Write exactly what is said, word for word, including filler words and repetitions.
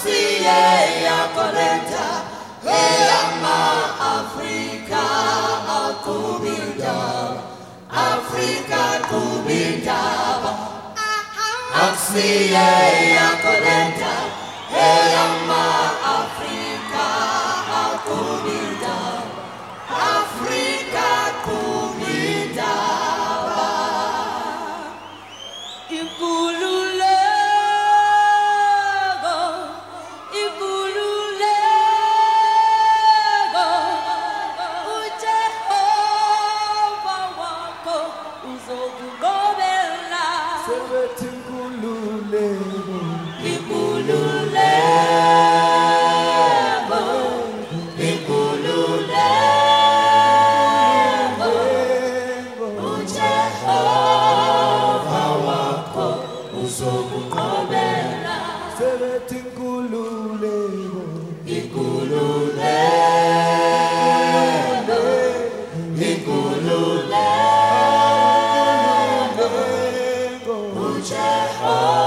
Asiye yakoleta eyama Afrika akubindaba Afrika kubindaba Asiye yakoleta eyama Afrika akubindaba Afrika kubindaba Ikululego Ikululego uJehova wako uzokugobela Sebethi Nkululeko Ikululego Ikululego uJehova wako uzokugobela Sebethi Nkululeko Ikululego Ikululego uJehova